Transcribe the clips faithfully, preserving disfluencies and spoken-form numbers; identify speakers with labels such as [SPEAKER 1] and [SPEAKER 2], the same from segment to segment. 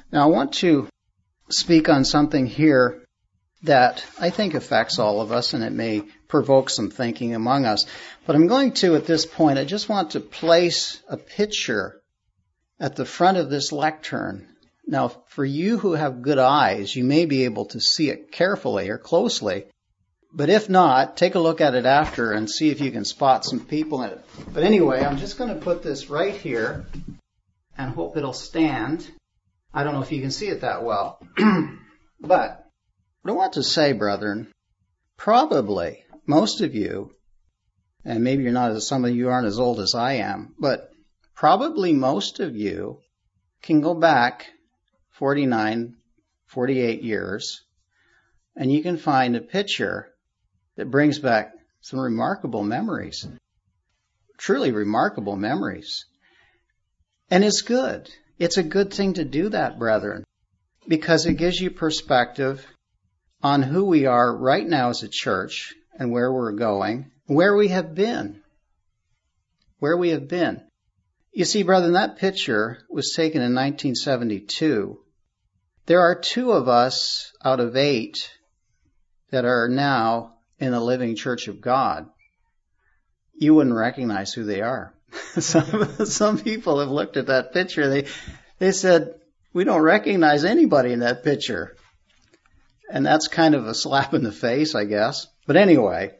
[SPEAKER 1] Now, I want to speak on something here that I think affects all of us, and it may provoke some thinking among us. But I'm going to, at this point, I just want to place a picture at the front of this lectern. Now, for you who have good eyes, you may be able to see it carefully or closely. But if not, take a look at it after and see if you can spot some people in it. But anyway, I'm just going to put this right here and hope it'll stand. I don't know if you can see it that well. But what I want to say, brethren, probably most of you, and maybe you're not, some of you aren't as old as I am, but probably most of you can go back forty-nine, forty-eight years, and you can find a picture that brings back some remarkable memories, truly remarkable memories. And it's good. It's a good thing to do that, brethren, because it gives you perspective on who we are right now as a church and where we're going, where we have been, where we have been. You see, brethren, that picture was taken in nineteen seventy-two. There are two of us out of eight that are now in the living Church of God. You wouldn't recognize who they are. some, some people have looked at that picture. They, they said, we don't recognize anybody in that picture. And that's kind of a slap in the face, I guess. But anyway,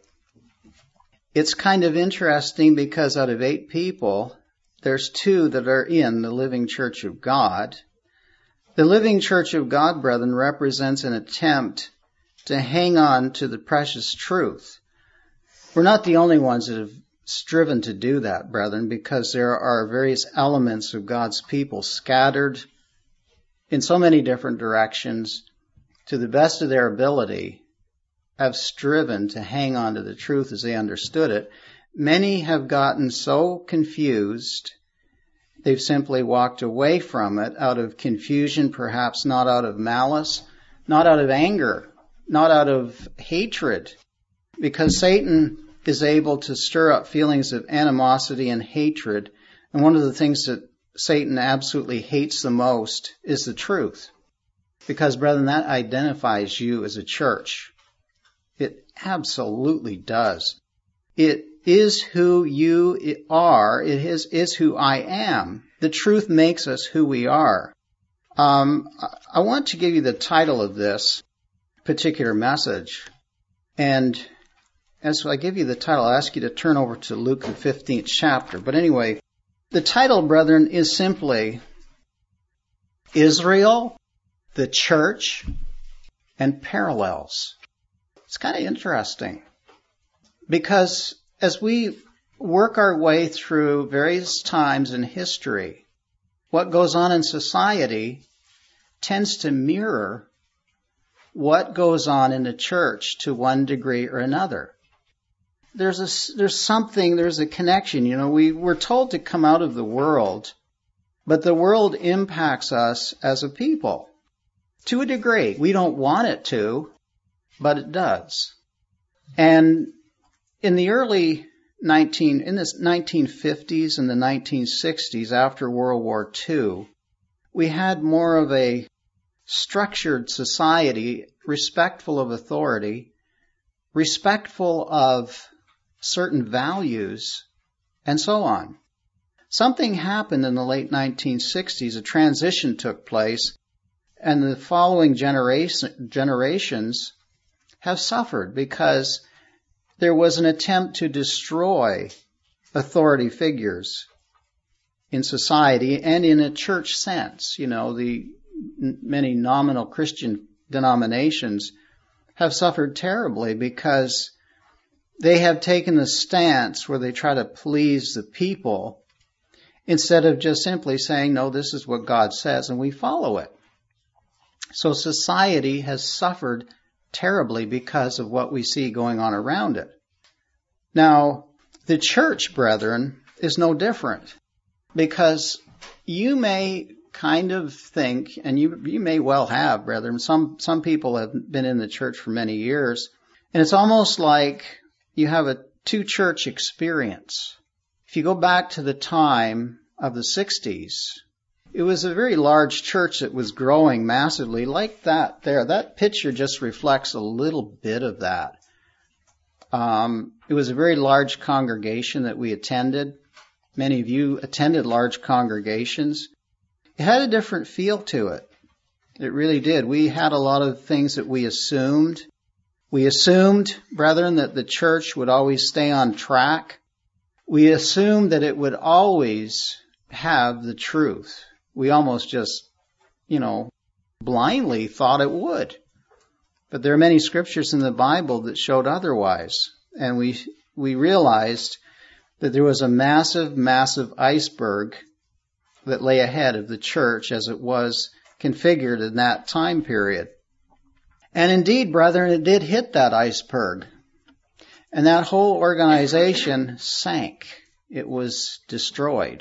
[SPEAKER 1] it's kind of interesting because out of eight people, there's two that are in the living Church of God. The living Church of God, brethren, represents an attempt to hang on to the precious truth. We're not the only ones that have striven to do that, brethren, because there are various elements of God's people scattered in so many different directions, to the best of their ability, have striven to hang on to the truth as they understood it. Many have gotten so confused, they've simply walked away from it out of confusion, perhaps not out of malice, not out of anger, not out of hatred, because Satan is able to stir up feelings of animosity and hatred. And one of the things that Satan absolutely hates the most is the truth. Because, brethren, that identifies you as a church. It absolutely does. It is who you are. It is, is who I am. The truth makes us who we are. Um, I want to give you the title of this particular message. And as I give you the title, I ask you to turn over to Luke, the fifteenth chapter. But anyway, the title, brethren, is simply Israel, the Church, and Parallels. It's kind of interesting because as we work our way through various times in history, what goes on in society tends to mirror what goes on in the church to one degree or another. There's a, there's something, there's a connection. You know, we, we're told to come out of the world, but the world impacts us as a people. To a degree. We don't want it to, but it does. And in the early nineteen, in the nineteen fifties and the nineteen sixties, after World War Two, we had more of a structured society, respectful of authority, respectful of certain values, and so on. Something happened in the late nineteen sixties. A transition took place, and the following generation, generations have suffered because there was an attempt to destroy authority figures in society and in a church sense. You know, the many nominal Christian denominations have suffered terribly because they have taken the stance where they try to please the people instead of just simply saying, no, this is what God says, and we follow it. So society has suffered terribly because of what we see going on around it. Now, the church, brethren, is no different because you may kind of think, and you you may well have, brethren, some, some people have been in the church for many years, and it's almost like you have a two-church experience. If you go back to the time of the sixties, it was a very large church that was growing massively like that there. That picture just reflects a little bit of that. Um, it was a very large congregation that we attended. Many of you attended large congregations. It had a different feel to it. It really did. We had a lot of things that we assumed. We assumed, brethren, that the church would always stay on track. We assumed that it would always have the truth. We almost just, you know, blindly thought it would. But there are many scriptures in the Bible that showed otherwise. And we we realized that there was a massive, massive iceberg that lay ahead of the church as it was configured in that time period. And indeed, brethren, it did hit that iceberg. And that whole organization sank. It was destroyed.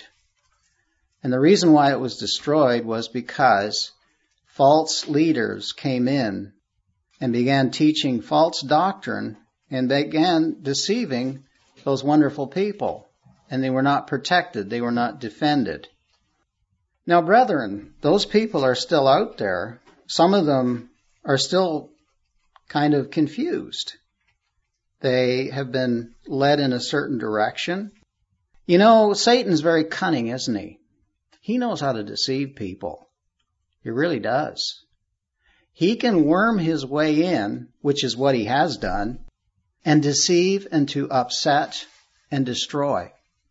[SPEAKER 1] And the reason why it was destroyed was because false leaders came in and began teaching false doctrine and began deceiving those wonderful people. And they were not protected. They were not defended. Now, brethren, those people are still out there. Some of them are still kind of confused. They have been led in a certain direction. You know, Satan's very cunning, isn't he? He knows how to deceive people. He really does. He can worm his way in, which is what he has done, and deceive and to upset and destroy.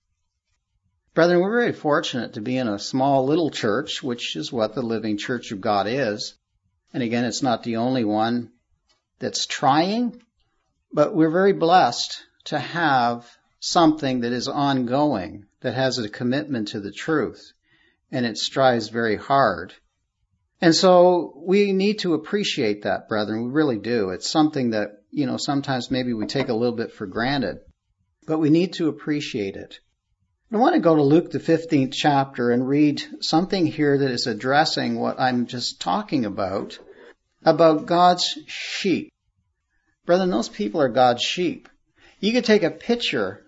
[SPEAKER 1] Brethren, we're very fortunate to be in a small little church, which is what the Living Church of God is. And again, it's not the only one that's trying, but we're very blessed to have something that is ongoing, that has a commitment to the truth, and it strives very hard. And so we need to appreciate that, brethren. We really do. It's something that, you know, sometimes maybe we take a little bit for granted, but we need to appreciate it. I want to go to Luke, the fifteenth chapter, and read something here that is addressing what I'm just talking about, about God's sheep. Brethren, those people are God's sheep. You could take a picture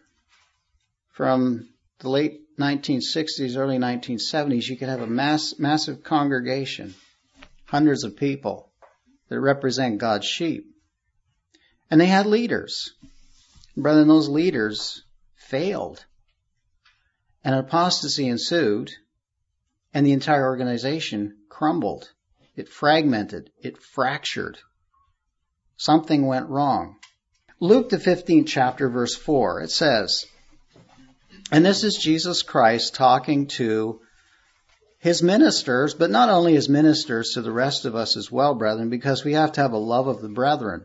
[SPEAKER 1] from the late nineteen sixties, early nineteen seventies. You could have a mass, massive congregation, hundreds of people that represent God's sheep. And they had leaders. Brethren, those leaders failed. And apostasy ensued, and the entire organization crumbled. It fragmented. It fractured. Something went wrong. Luke, the fifteenth chapter, verse four, it says, and this is Jesus Christ talking to his ministers, but not only his ministers, to the rest of us as well, brethren, because we have to have a love of the brethren.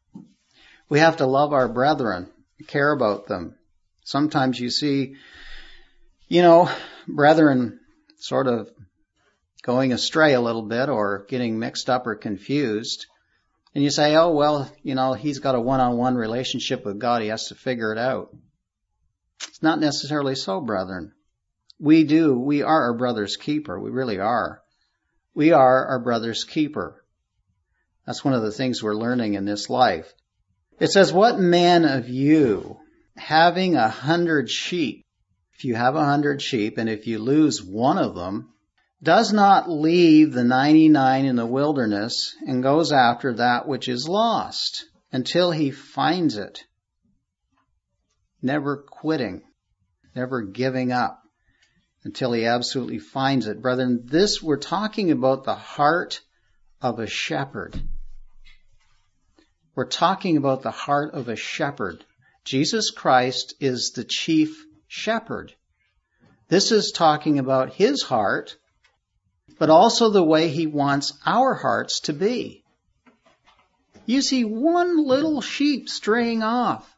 [SPEAKER 1] We have to love our brethren, care about them. Sometimes you see, you know, brethren sort of going astray a little bit or getting mixed up or confused. And you say, oh, well, you know, he's got a one-on-one relationship with God. He has to figure it out. It's not necessarily so, brethren. We do. We are our brother's keeper. We really are. We are our brother's keeper. That's one of the things we're learning in this life. It says, what man of you, having a hundred sheep, if you have a hundred sheep, and if you lose one of them, does not leave the ninety-nine in the wilderness and goes after that which is lost until he finds it. Never quitting, never giving up until he absolutely finds it. Brethren, this, we're talking about the heart of a shepherd. We're talking about the heart of a shepherd. Jesus Christ is the chief shepherd. This is talking about his heart, but also the way he wants our hearts to be. You see one little sheep straying off.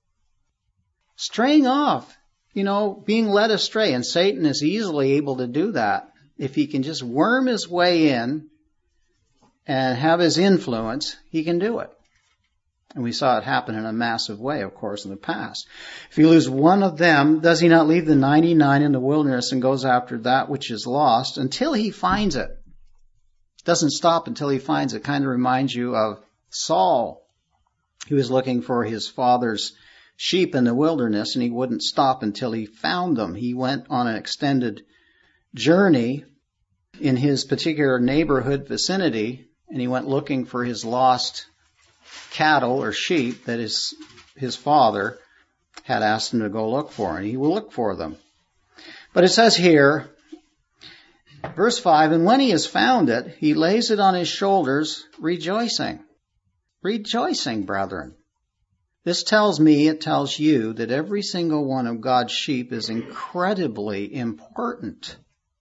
[SPEAKER 1] Straying off, you know, being led astray. And Satan is easily able to do that. If he can just worm his way in and have his influence, he can do it. And we saw it happen in a massive way, of course, in the past. If you lose one of them, does he not leave the ninety-nine in the wilderness and goes after that which is lost until he finds it? Doesn't stop until he finds it. Kind of reminds you of Saul. He was looking for his father's sheep in the wilderness, and he wouldn't stop until he found them. He went on an extended journey in his particular neighborhood vicinity, and he went looking for his lost cattle or sheep that his, his father had asked him to go look for, and he will look for them. But it says here, verse five, and when he has found it, he lays it on his shoulders, rejoicing. Rejoicing, brethren. This tells me, it tells you, that every single one of God's sheep is incredibly important.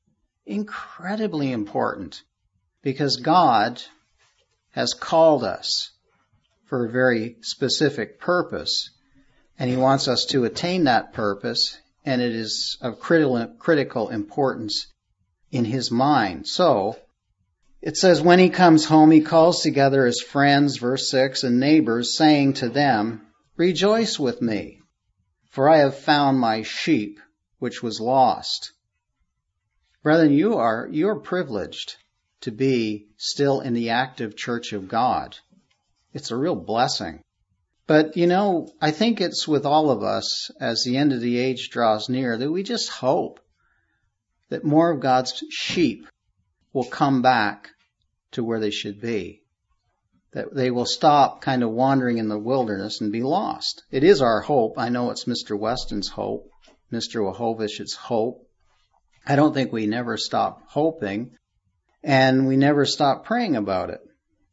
[SPEAKER 1] Incredibly important. Because God has called us for a very specific purpose. And he wants us to attain that purpose. And it is of critical, critical importance in his mind. So, it says, when he comes home, he calls together his friends, verse six, and neighbors, saying to them, rejoice with me, for I have found my sheep, which was lost. Brethren, you are, you are privileged to be still in the active church of God. It's a real blessing. But, you know, I think it's with all of us, as the end of the age draws near, that we just hope that more of God's sheep will come back to where they should be. That they will stop kind of wandering in the wilderness and be lost. It is our hope. I know it's Mister Weston's hope, Mister Wahovish's hope. I don't think we never stop hoping, and we never stop praying about it.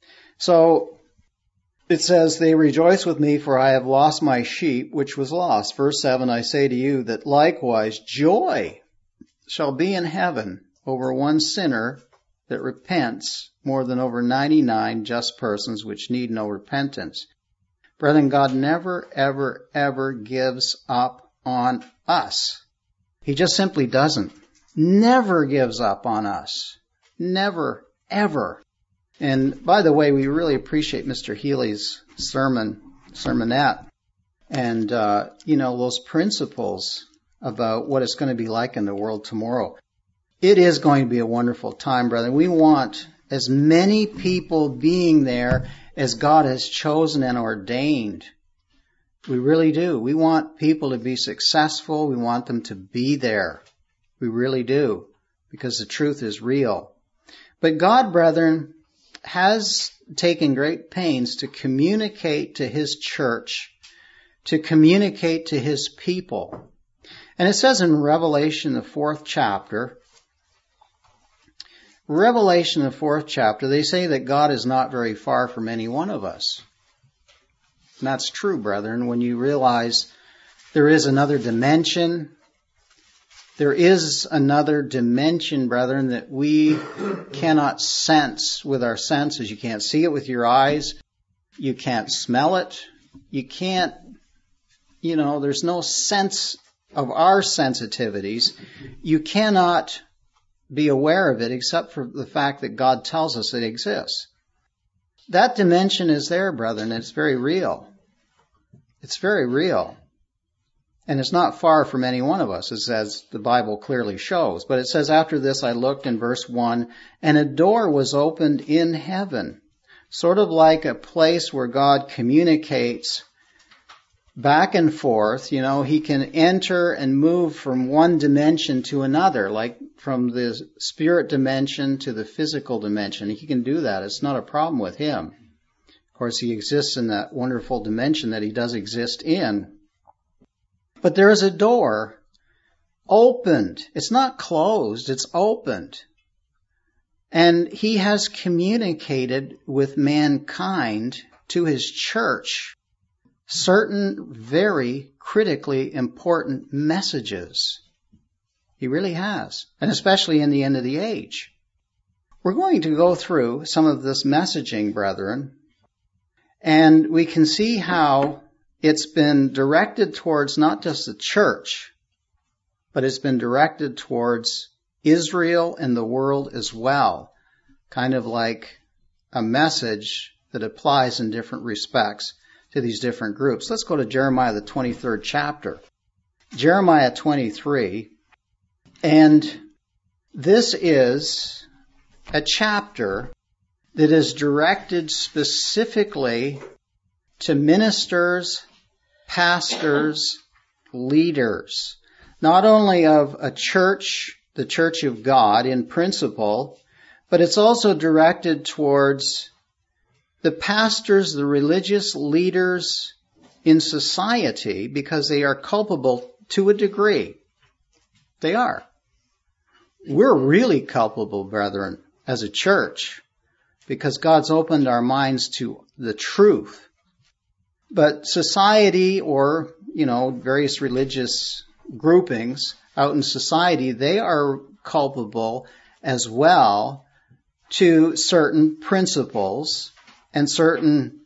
[SPEAKER 1] So, it says, they rejoice with me, for I have lost my sheep, which was lost. Verse seven, I say to you that likewise joy shall be in heaven over one sinner that repents more than over ninety-nine just persons which need no repentance. Brethren, God never, ever, ever gives up on us. He just simply doesn't. Never gives up on us. Never, ever. And by the way, we really appreciate Mister Healy's sermon, sermonette, and, uh, you know, those principles about what it's going to be like in the world tomorrow. It is going to be a wonderful time, brethren. We want as many people being there as God has chosen and ordained. We really do. We want people to be successful. We want them to be there. We really do, because the truth is real. But God, brethren, has taken great pains to communicate to his church, to communicate to his people. And it says in Revelation, the fourth chapter, Revelation, the fourth chapter, they say that God is not very far from any one of us. And that's true, brethren, when you realize there is another dimension. There is another dimension, brethren, that we cannot sense with our senses. You can't see it with your eyes. You can't smell it. You can't, you know, there's no sense of our sensitivities. You cannot be aware of it except for the fact that God tells us it exists. That dimension is there, brethren. It's very real. It's very real. And it's not far from any one of us, as the Bible clearly shows. But it says, after this I looked in verse one, and a door was opened in heaven, sort of like a place where God communicates back and forth. You know, he can enter and move from one dimension to another, like from the spirit dimension to the physical dimension. He can do that. It's not a problem with him. Of course, he exists in that wonderful dimension that he does exist in. But there is a door opened. It's not closed, it's opened. And he has communicated with mankind, to his church, certain very critically important messages. He really has. And especially in the end of the age. We're going to go through some of this messaging, brethren, and we can see how it's been directed towards not just the church, but it's been directed towards Israel and the world as well. Kind of like a message that applies in different respects to these different groups. Let's go to Jeremiah, the twenty-third chapter. Jeremiah twenty-three. And this is a chapter that is directed specifically to ministers, pastors, leaders, not only of a church the church of God in principle, but it's also directed towards the pastors, the religious leaders in society, because they are culpable to a degree. They are. We're really culpable, brethren, as a church, because God's opened our minds to the truth. But society, or, you know, various religious groupings out in society, they are culpable as well to certain principles and certain,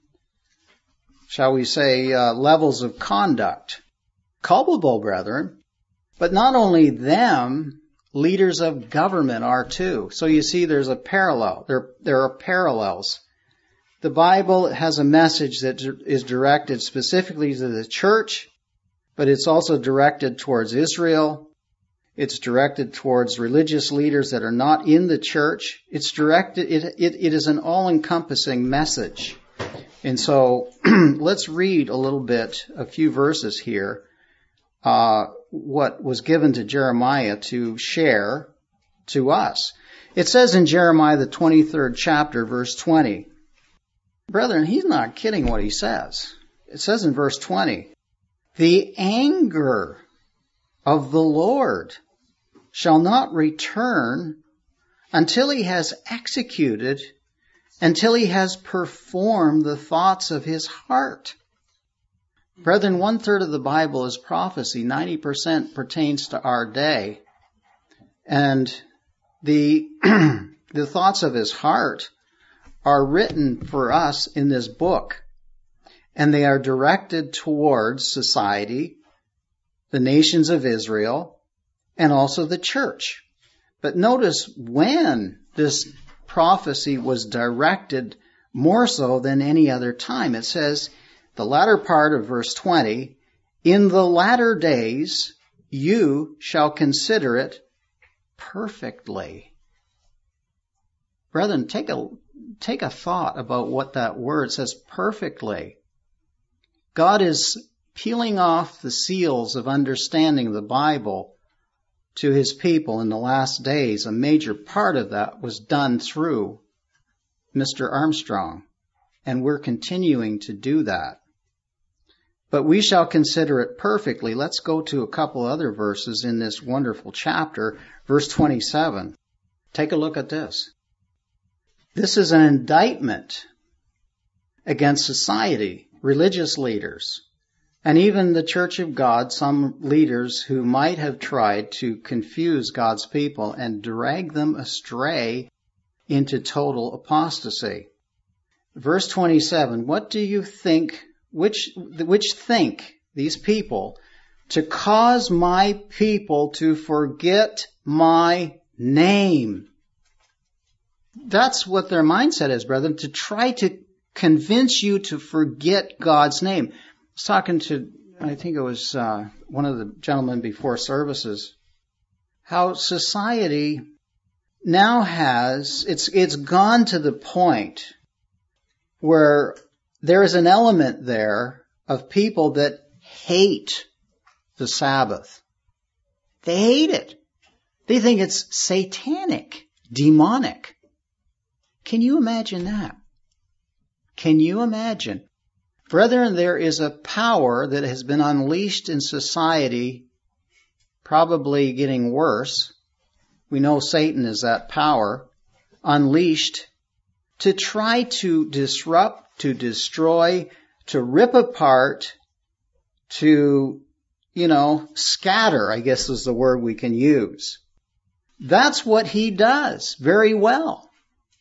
[SPEAKER 1] shall we say, uh, levels of conduct. Culpable, brethren. But not only them, leaders of government are too. So you see there's a parallel. There, there are parallels. The Bible has a message that is directed specifically to the church, but it's also directed towards Israel. It's directed towards religious leaders that are not in the church. It's directed, it, it, it is an all-encompassing message. And so let's read a little bit, a few verses here, uh, what was given to Jeremiah to share to us. It says in Jeremiah, the twenty-third chapter, verse twenty, brethren, he's not kidding what he says. It says in verse twenty, the anger of the Lord shall not return until he has executed, until he has performed the thoughts of his heart. Brethren, one third of the Bible is prophecy. ninety percent pertains to our day. And the, the thoughts of his heart are written for us in this book. And they are directed towards society, the nations of Israel, and also the church. But notice when this prophecy was directed more so than any other time. It says, the latter part of verse twenty, in the latter days you shall consider it perfectly. Brethren, take a, take a thought about what that word says, perfectly. God is peeling off the seals of understanding the Bible to his people in the last days. A major part of that was done through Mister Armstrong, and we're continuing to do that. But we shall consider it perfectly. Let's go to a couple other verses in this wonderful chapter. Verse twenty-seven. Take a look at this. This is an indictment against society, religious leaders, and even the Church of God, some leaders who might have tried to confuse God's people and drag them astray into total apostasy. Verse twenty-seven, what do you think, which, which think, these people, to cause my people to forget my name? That's what their mindset is, brethren, to try to convince you to forget God's name. I was talking to, I think it was uh, one of the gentlemen before services, how society now has, it's it's gone to the point where there is an element there of people that hate the Sabbath. They hate it. They think it's satanic, demonic. Can you imagine that? Can you imagine? Brethren, there is a power that has been unleashed in society, probably getting worse. We know Satan is that power, unleashed to try to disrupt, to destroy, to rip apart, to, you know, scatter, I guess is the word we can use. That's what he does very well.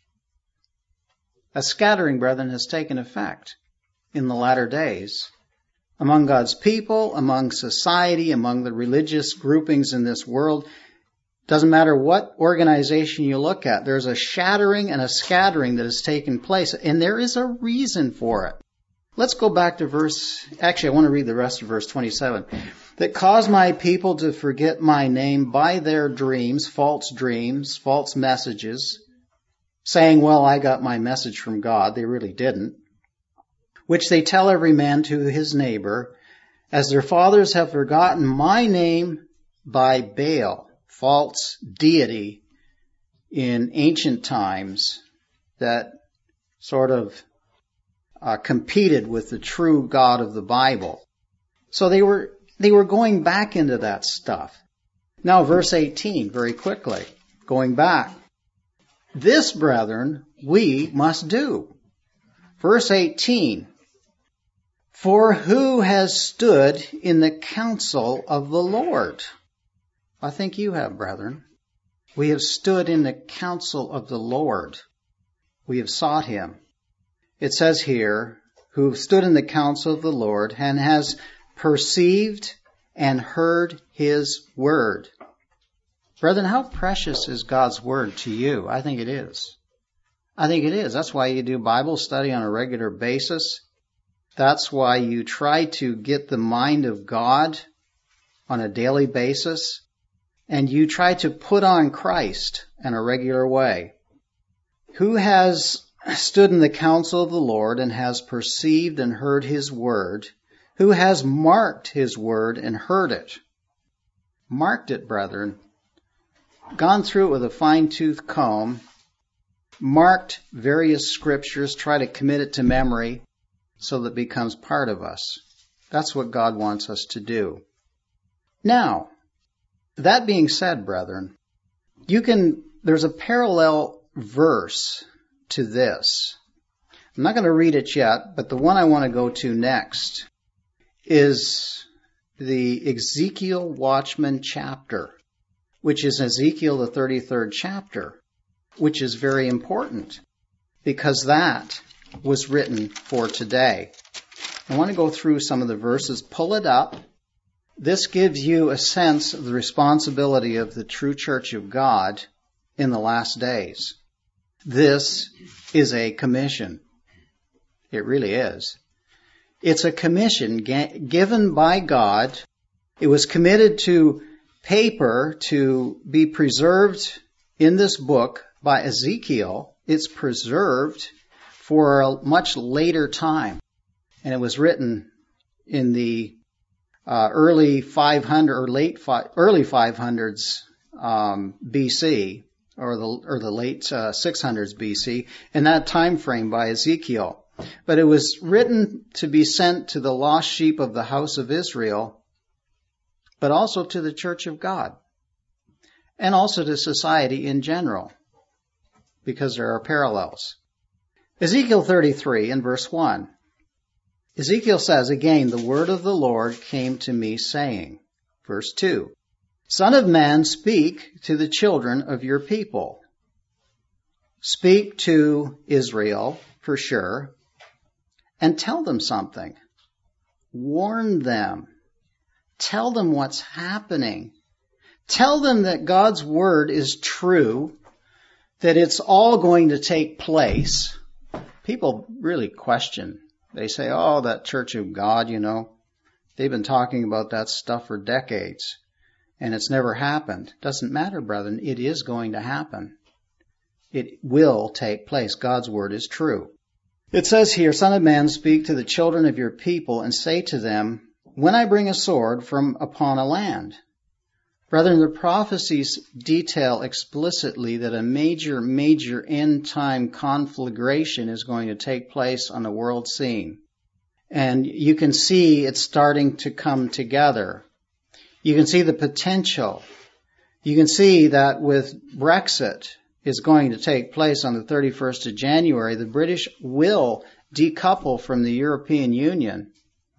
[SPEAKER 1] A scattering, brethren, has taken effect in the latter days among God's people, among society, among the religious groupings in this world. Doesn't matter what organization you look at, there's a shattering and a scattering that has taken place, and there is a reason for it. Let's go back to verse, actually I want to read the rest of verse twenty-seven. That cause my people to forget my name by their dreams, false dreams, false messages, saying, well, I got my message from God. They really didn't. Which they tell every man to his neighbor, as their fathers have forgotten my name by Baal. false deity in ancient times that sort of uh, competed with the true God of the Bible. So they were they were going back into that stuff. Now, verse eighteen, very quickly, going back. This, brethren, we must do. Verse eighteen, for who has stood in the counsel of the Lord? I think you have, brethren. We have stood in the counsel of the Lord. We have sought him. It says here, who stood in the counsel of the Lord and has perceived and heard his word. Brethren, how precious is God's word to you? I think it is. I think it is. That's why you do Bible study on a regular basis. That's why you try to get the mind of God on a daily basis. And you try to put on Christ in a regular way. Who has stood in the counsel of the Lord and has perceived and heard his word? Who has marked his word and heard it? Marked it, brethren. Gone through it with a fine-tooth comb. Marked various scriptures. Try to commit it to memory so that it becomes part of us. That's what God wants us to do. Now, that being said, brethren, you can, there's a parallel verse to this. I'm not going to read it yet, but the one I want to go to next is the Ezekiel Watchman chapter, which is Ezekiel the thirty-third chapter, which is very important because that was written for today. I want to go through some of the verses, pull it up. This gives you a sense of the responsibility of the true church of God in the last days. This is a commission. It really is. It's a commission ga- given by God. It was committed to paper to be preserved in this book by Ezekiel. It's preserved for a much later time. And it was written in the Uh, early five hundred or late fi- early five hundreds um, B C or the or the late uh, six hundreds B C in that time frame by Ezekiel. But it was written to be sent to the lost sheep of the house of Israel, but also to the church of God, and also to society in general, because there are parallels. Ezekiel thirty-three in verse one. Ezekiel says, again, the word of the Lord came to me saying, verse two, Son of man, speak to the children of your people. Speak to Israel, for sure, and tell them something. Warn them. Tell them what's happening. Tell them that God's word is true, that it's all going to take place. People really question. They say, oh, that church of God, you know, they've been talking about that stuff for decades, and it's never happened. Doesn't matter, brethren. It is going to happen. It will take place. God's word is true. It says here, Son of man, speak to the children of your people and say to them, when I bring a sword from upon a land. Brethren, the prophecies detail explicitly that a major, major end-time conflagration is going to take place on the world scene. And you can see it's starting to come together. You can see the potential. You can see that with Brexit is going to take place on the thirty-first of January, the British will decouple from the European Union.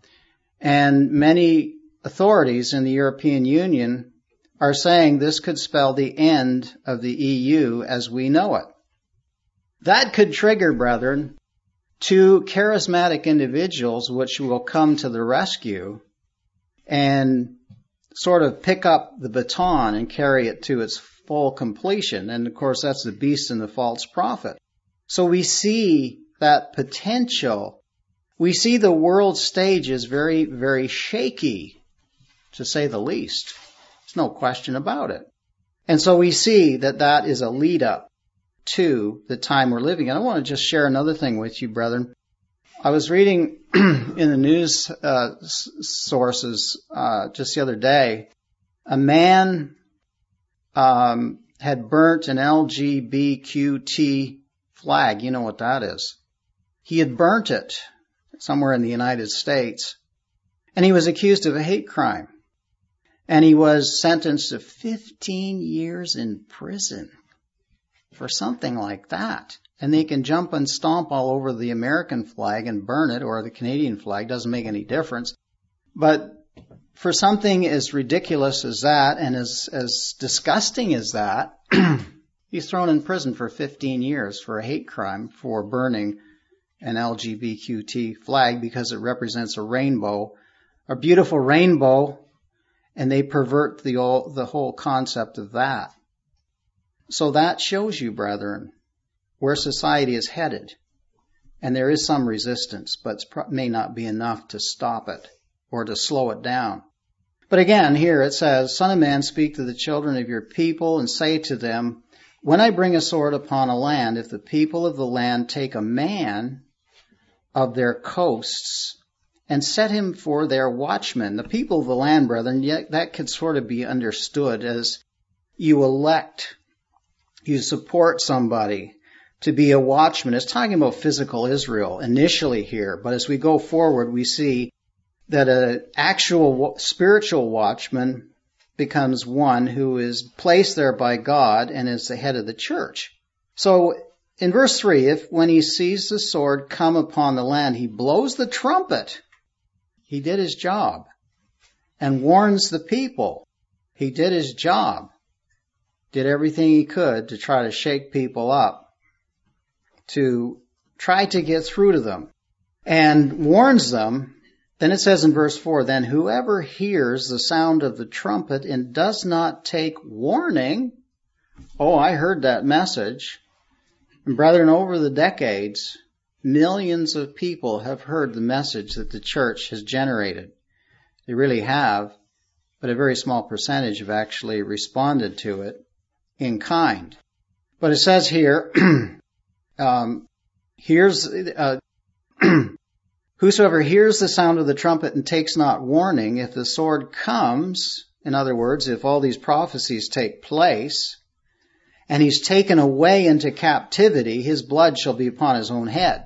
[SPEAKER 1] And many authorities in the European Union are saying this could spell the end of the E U as we know it. That could trigger, brethren, two charismatic individuals which will come to the rescue and sort of pick up the baton and carry it to its full completion. And of course, that's the beast and the false prophet. So we see that potential. We see the world stage is very, very shaky, to say the least. There's no question about it. And so we see that that is a lead up to the time we're living in. I want to just share another thing with you, brethren. I was reading in the news uh, sources uh, just the other day, a man um, had burnt an L G B T flag. You know what that is. He had burnt it somewhere in the United States, and he was accused of a hate crime. And he was sentenced to fifteen years in prison for something like that. And they can jump and stomp all over the American flag and burn it, or the Canadian flag, doesn't make any difference. But for something as ridiculous as that, and as, as disgusting as that, he's thrown in prison for fifteen years for a hate crime for burning an L G B T flag because it represents a rainbow, a beautiful rainbow, and they pervert the, all, the whole concept of that. So that shows you, brethren, where society is headed. And there is some resistance, but it may not be enough to stop it or to slow it down. But again, here it says, Son of man, speak to the children of your people and say to them, when I bring a sword upon a land, if the people of the land take a man of their coasts and set him for their watchman, the people of the land, brethren, yet that could sort of be understood as you elect, you support somebody to be a watchman. It's talking about physical Israel initially here, but as we go forward, we see that an actual spiritual watchman becomes one who is placed there by God and is the head of the church. So in verse three, if when he sees the sword come upon the land, he blows the trumpet, he did his job, and warns the people, he did his job, did everything he could to try to shake people up, to try to get through to them, and warns them. Then it says in verse four, then whoever hears the sound of the trumpet and does not take warning, oh, I heard that message. And brethren, over the decades, millions of people have heard the message that the church has generated. They really have, but a very small percentage have actually responded to it in kind. But it says here, um, here's, uh, whosoever hears the sound of the trumpet and takes not warning, if the sword comes, in other words, if all these prophecies take place, and he's taken away into captivity, his blood shall be upon his own head.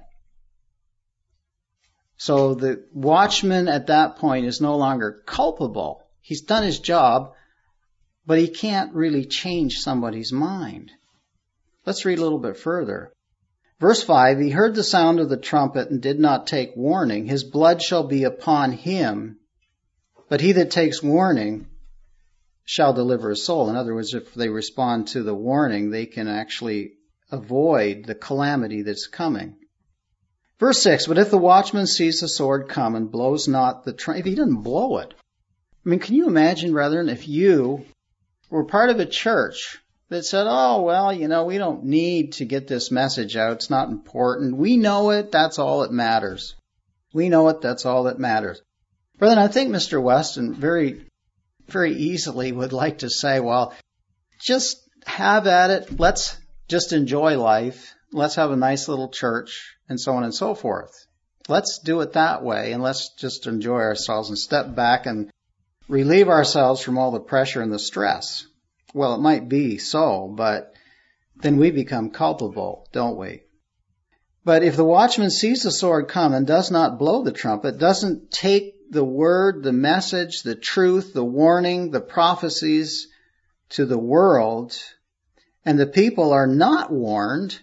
[SPEAKER 1] So the watchman at that point is no longer culpable. He's done his job, but he can't really change somebody's mind. Let's read a little bit further. Verse five, he heard the sound of the trumpet and did not take warning. His blood shall be upon him, but he that takes warning shall deliver his soul. In other words, if they respond to the warning, they can actually avoid the calamity that's coming. Verse six, but if the watchman sees the sword come and blows not the trumpet, if he doesn't blow it. I mean, can you imagine, brethren, if you were part of a church that said, oh, well, you know, we don't need to get this message out. It's not important. We know it. That's all that matters. We know it. That's all that matters. Brethren, I think Mister Weston very, very easily would like to say, well, just have at it. Let's just enjoy life. Let's have a nice little church and so on and so forth. Let's do it that way and let's just enjoy ourselves and step back and relieve ourselves from all the pressure and the stress. Well, it might be so, but then we become culpable, don't we? But if the watchman sees the sword come and does not blow the trumpet, doesn't take the word, the message, the truth, the warning, the prophecies to the world, and the people are not warned,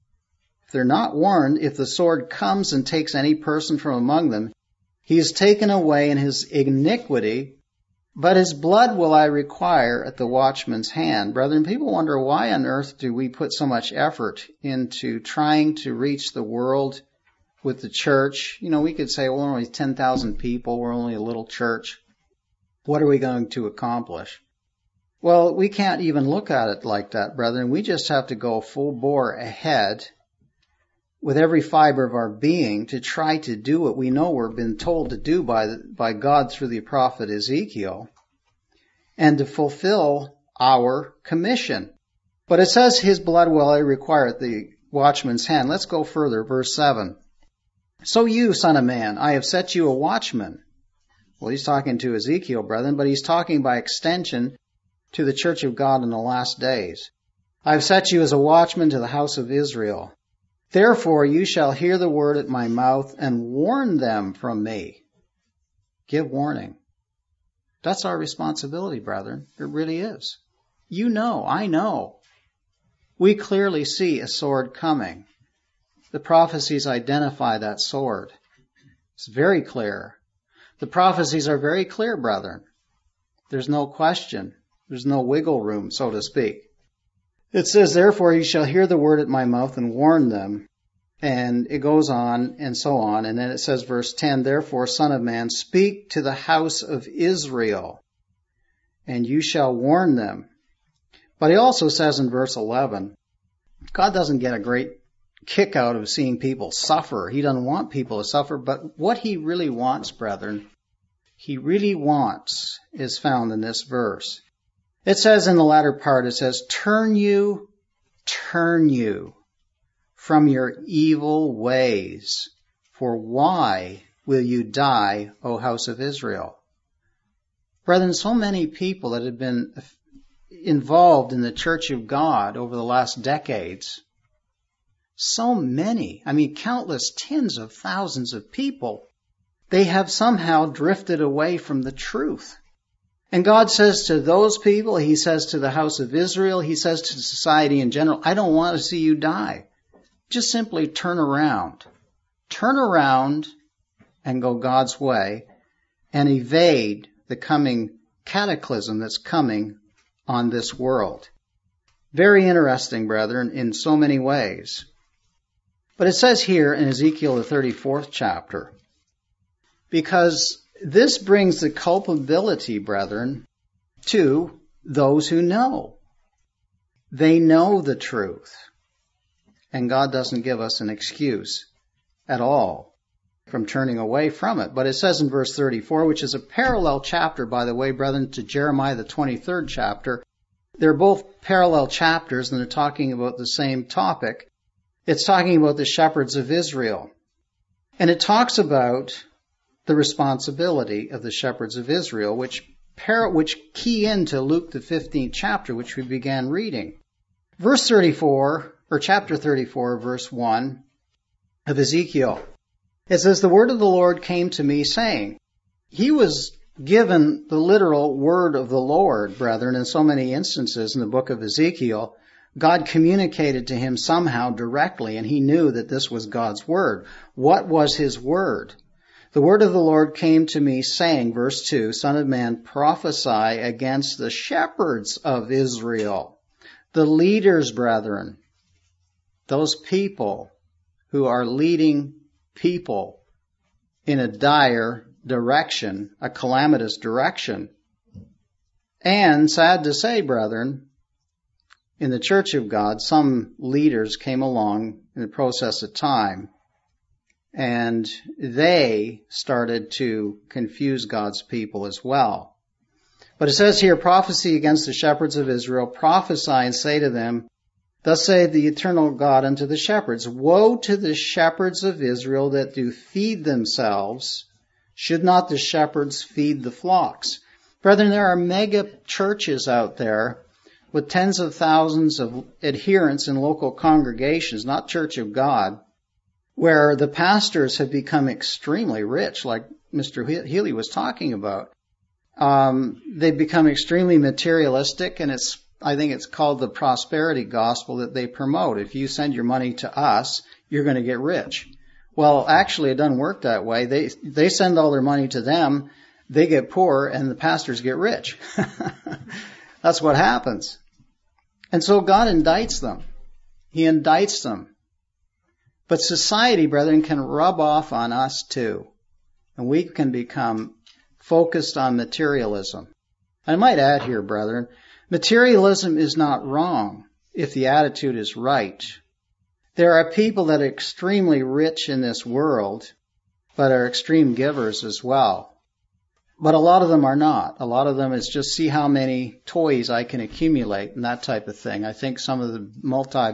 [SPEAKER 1] if they're not warned, if the sword comes and takes any person from among them, he is taken away in his iniquity, but his blood will I require at the watchman's hand. Brethren, people wonder, why on earth do we put so much effort into trying to reach the world with the church? You know, we could say, well, we're only ten thousand people, we're only a little church. What are we going to accomplish? Well, we can't even look at it like that, brethren. We just have to go full bore ahead with every fiber of our being to try to do what we know we're been told to do by, by God through the prophet Ezekiel, and to fulfill our commission. But it says his blood will I require at the watchman's hand. Let's go further, verse seven. So you, son of man, I have set you a watchman. Well, he's talking to Ezekiel, brethren, but he's talking by extension to the church of God in the last days. I have set you as a watchman to the house of Israel. Therefore you shall hear the word at my mouth and warn them from me. Give warning. That's our responsibility, brethren. It really is. You know, I know. We clearly see a sword coming. The prophecies identify that sword. It's very clear. The prophecies are very clear, brethren. There's no question. There's no wiggle room, so to speak. It says, therefore you shall hear the word at my mouth and warn them. And it goes on and so on. And then it says, verse ten, therefore, Son of Man, speak to the house of Israel, and you shall warn them. But he also says in verse eleven, God doesn't get a great kick out of seeing people suffer. He doesn't want people to suffer. But what he really wants, brethren, he really wants is found in this verse. It says in the latter part, it says, turn you, turn you from your evil ways. For why will you die, O house of Israel? Brethren, so many people that have been involved in the church of God over the last decades, so many, I mean countless tens of thousands of people, they have somehow drifted away from the truth. And God says to those people, he says to the house of Israel, he says to society in general, I don't want to see you die. Just simply turn around. Turn around and go God's way and evade the coming cataclysm that's coming on this world. Very interesting, brethren, in so many ways. But it says here in Ezekiel, the thirty-fourth chapter, because this brings the culpability, brethren, to those who know. They know the truth. And God doesn't give us an excuse at all from turning away from it. But it says in verse thirty-four, which is a parallel chapter, by the way, brethren, to Jeremiah, the twenty-third chapter. They're both parallel chapters, and they're talking about the same topic. It's talking about the shepherds of Israel. And it talks about the responsibility of the shepherds of Israel, which par- which key into Luke, the fifteenth chapter, which we began reading. Verse thirty-four, or chapter thirty-four, verse one of Ezekiel. It says, the word of the Lord came to me, saying, he was given the literal word of the Lord, brethren, in so many instances in the book of Ezekiel. God communicated to him somehow directly, and he knew that this was God's word. What was his word? The word of the Lord came to me, saying, verse two, Son of man, prophesy against the shepherds of Israel, the leaders, brethren, those people who are leading people in a dire direction, a calamitous direction. And sad to say, brethren, in the church of God, some leaders came along in the process of time, and they started to confuse God's people as well. But it says here, prophecy against the shepherds of Israel, prophesy and say to them, thus saith the eternal God unto the shepherds, woe to the shepherds of Israel that do feed themselves. Should not the shepherds feed the flocks? Brethren, there are mega churches out there with tens of thousands of adherents in local congregations, not Church of God, where the pastors have become extremely rich, like Mister Healy was talking about. Um, they've become extremely materialistic, and it's I think it's called the prosperity gospel that they promote. If you send your money to us, you're going to get rich. Well, actually, it doesn't work that way. They they send all their money to them, they get poor, and the pastors get rich. That's what happens. And so God indicts them. He indicts them. But society, brethren, can rub off on us too. And we can become focused on materialism. I might add here, brethren, materialism is not wrong if the attitude is right. There are people that are extremely rich in this world, but are extreme givers as well. But a lot of them are not. A lot of them is just see how many toys I can accumulate and that type of thing. I think some of the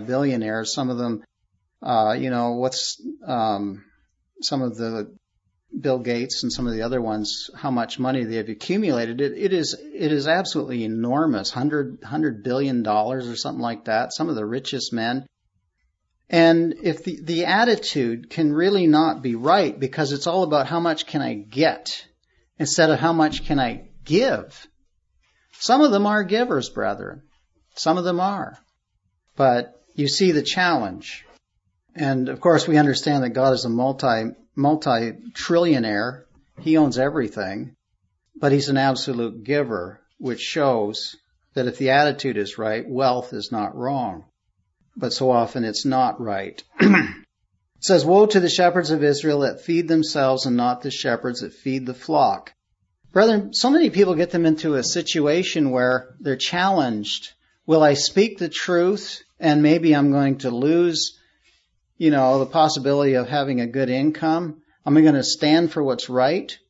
[SPEAKER 1] multi-billionaires, some of them, uh, you know, what's um, some of the Bill Gates and some of the other ones, how much money they have accumulated. It, it is it is absolutely enormous, hundred hundred billion dollars or something like that. Some of the richest men. And if the, the attitude can really not be right, because it's all about how much can I get instead of how much can I give. Some of them are givers, brethren. Some of them are. But you see the challenge. And of course we understand that God is a multi, multi-trillionaire. He owns everything. But He's an absolute giver, which shows that if the attitude is right, wealth is not wrong. But so often it's not right. It says, woe to the shepherds of Israel that feed themselves and not the shepherds that feed the flock. Brethren, so many people get them into a situation where they're challenged. Will I speak the truth and maybe I'm going to lose, you know, the possibility of having a good income? Am I going to stand for what's right?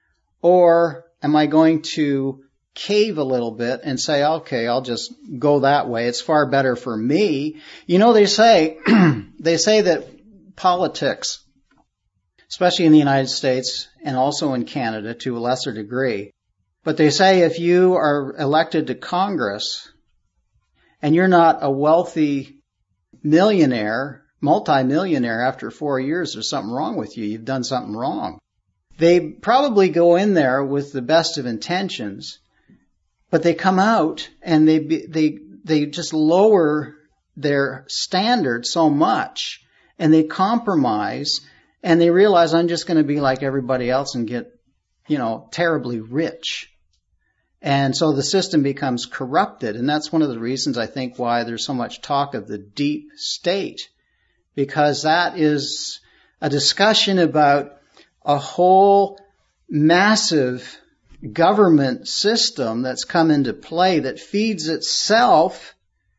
[SPEAKER 1] Or am I going to cave a little bit and say, okay, I'll just go that way. It's far better for me. You know, they say, they say that politics, especially in the United States and also in Canada to a lesser degree, but they say if you are elected to Congress and you're not a wealthy millionaire, multimillionaire after four years, there's something wrong with you. You've done something wrong. They probably go in there with the best of intentions, but they come out and they they they just lower their standard so much, and they compromise, and they realize I'm just going to be like everybody else and get, you know, terribly rich. And so the system becomes corrupted, and that's one of the reasons I think why there's so much talk of the deep state, because that is a discussion about a whole massive government system that's come into play that feeds itself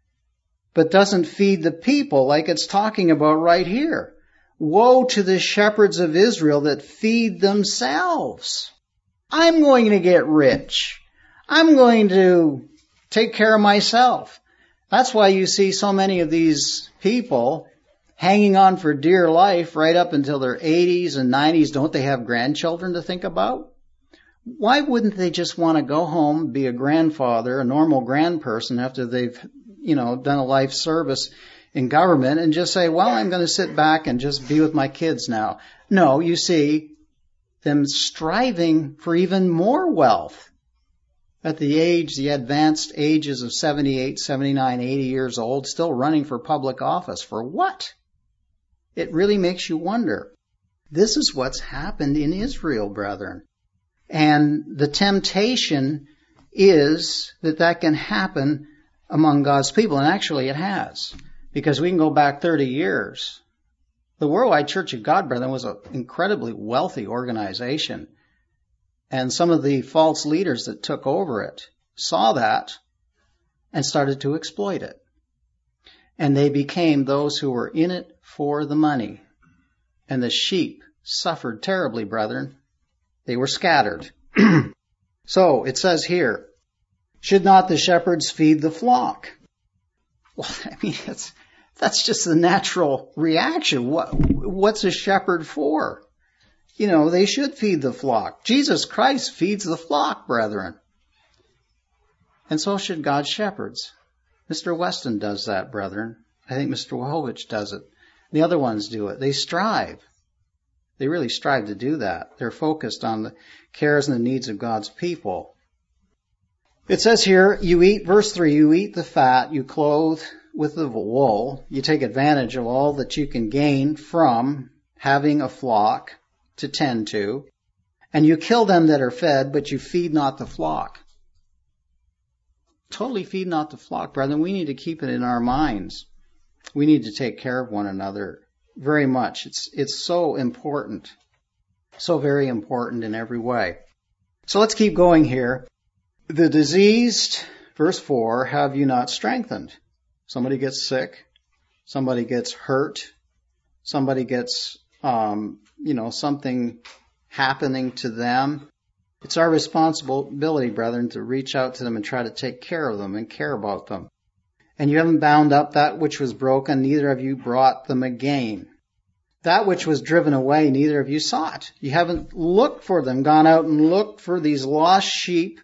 [SPEAKER 1] but doesn't feed the people, like it's talking about right here. Woe to the shepherds of Israel that feed themselves. I'm going to get rich. I'm going to take care of myself. That's why you see so many of these people hanging on for dear life right up until their eighties and nineties. Don't they have grandchildren to think about? Why wouldn't they just want to go home, be a grandfather, a normal grandperson after they've, you know, done a life service in government and just say, well, I'm going to sit back and just be with my kids now? No, you see them striving for even more wealth at the age, the advanced ages of seventy-eight, seventy-nine, eighty years old, still running for public office. For what? It really makes you wonder. This is what's happened in Israel, brethren. And the temptation is that that can happen among God's people. And actually it has. Because we can go back thirty years. The Worldwide Church of God, brethren, was an incredibly wealthy organization. And some of the false leaders that took over it saw that and started to exploit it. And they became those who were in it for the money. And the sheep suffered terribly, brethren. They were scattered. So it says here, should not the shepherds feed the flock? Well, I mean, it's, that's just the natural reaction. What, what's a shepherd for? You know, they should feed the flock. Jesus Christ feeds the flock, brethren. And so should God's shepherds. Mister Weston does that, brethren. I think Mister Wojcicki does it. The other ones do it. They strive. They really strive to do that. They're focused on the cares and the needs of God's people. It says here, you eat, verse three, you eat the fat, you clothe with the wool, you take advantage of all that you can gain from having a flock to tend to, and you kill them that are fed, but you feed not the flock. Totally feed not the flock, brethren. We need to keep it in our minds. We need to take care of one another very much. It's it's so important. So very important in every way. So let's keep going here. The diseased, verse four, have you not strengthened? Somebody gets sick. Somebody gets hurt. Somebody gets, um, you know, something happening to them. It's our responsibility, brethren, to reach out to them and try to take care of them and care about them. And you haven't bound up that which was broken, neither have you brought them again. That which was driven away, neither of you sought. You haven't looked for them, gone out and looked for these lost sheep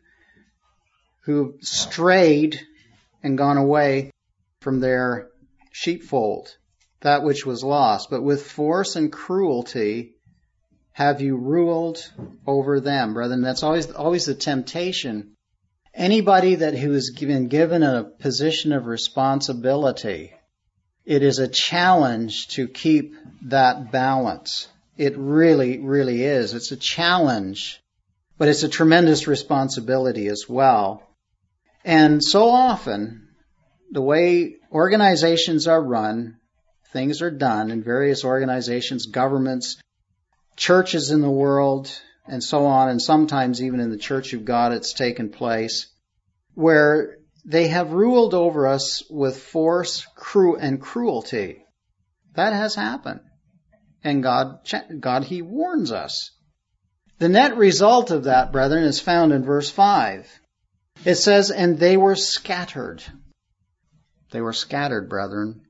[SPEAKER 1] who strayed and gone away from their sheepfold, that which was lost. But with force and cruelty have you ruled over them, brethren. That's always always the temptation. Anybody that who has been given a position of responsibility, it is a challenge to keep that balance. It really, really is. It's a challenge, but it's a tremendous responsibility as well. And so often, the way organizations are run, things are done in various organizations, governments, churches in the world, and so on, and sometimes even in the Church of God it's taken place, where they have ruled over us with force, cru- and cruelty. That has happened. And God, God, He warns us. The net result of that, brethren, is found in verse five. It says, and they were scattered. They were scattered, brethren.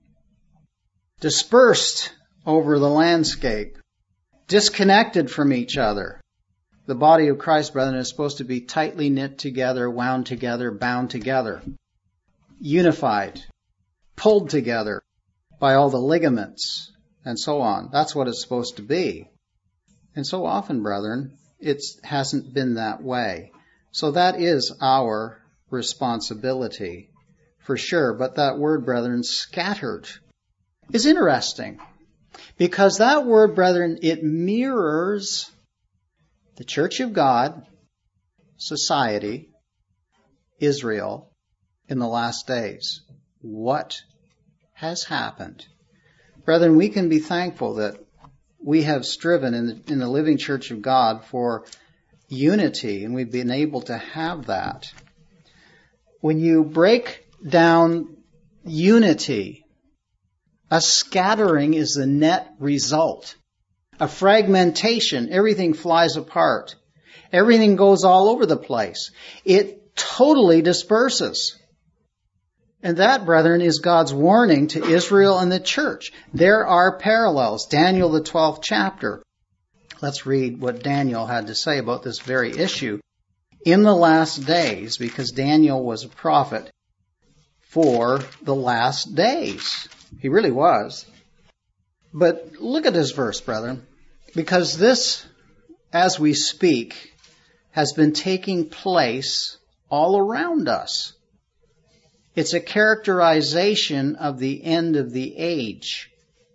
[SPEAKER 1] Dispersed over the landscape. Disconnected from each other. The body of Christ, brethren, is supposed to be tightly knit together, wound together, bound together, unified, pulled together by all the ligaments, and so on. That's what it's supposed to be. And so often, brethren, it hasn't been that way. So that is our responsibility, for sure. But that word, brethren, scattered, is interesting. Because that word, brethren, it mirrors the Church of God, society, Israel, in the last days. What has happened? Brethren, we can be thankful that we have striven in the, in the living Church of God for unity, and we've been able to have that. When you break down unity, a scattering is the net result. A fragmentation, everything flies apart. Everything goes all over the place. It totally disperses. And that, brethren, is God's warning to Israel and the church. There are parallels. Daniel, the twelfth chapter. Let's read what Daniel had to say about this very issue in the last days, because Daniel was a prophet for the last days. He really was. But look at this verse, brethren, because this, as we speak, has been taking place all around us. It's a characterization of the end of the age.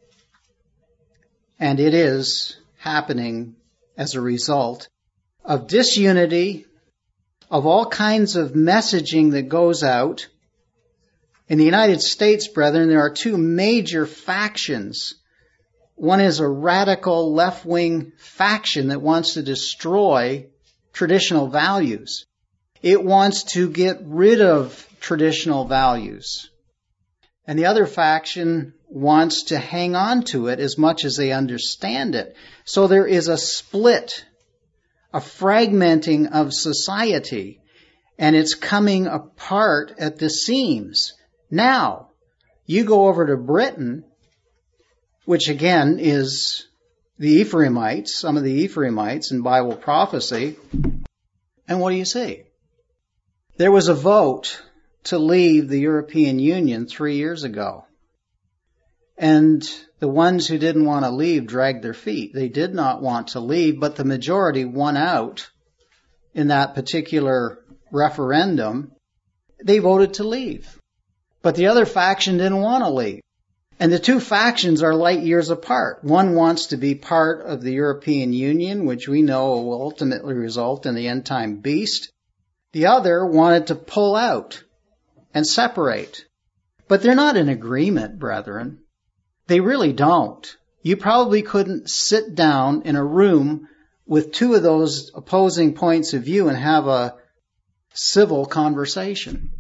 [SPEAKER 1] And it is happening as a result of disunity, of all kinds of messaging that goes out. In the United States, brethren, there are two major factions. One is a radical left-wing faction that wants to destroy traditional values. It wants to get rid of traditional values. And the other faction wants to hang on to it as much as they understand it. So there is a split, a fragmenting of society, and it's coming apart at the seams. Now, you go over to Britain, which again is the Ephraimites, some of the Ephraimites in Bible prophecy, and what do you see? There was a vote to leave the European Union three years ago. And the ones who didn't want to leave dragged their feet. They did not want to leave, but the majority won out in that particular referendum. They voted to leave. But the other faction didn't want to leave. And the two factions are light years apart. One wants to be part of the European Union, which we know will ultimately result in the end-time beast. The other wanted to pull out and separate. But they're not in agreement, brethren. They really don't. You probably couldn't sit down in a room with two of those opposing points of view and have a civil conversation.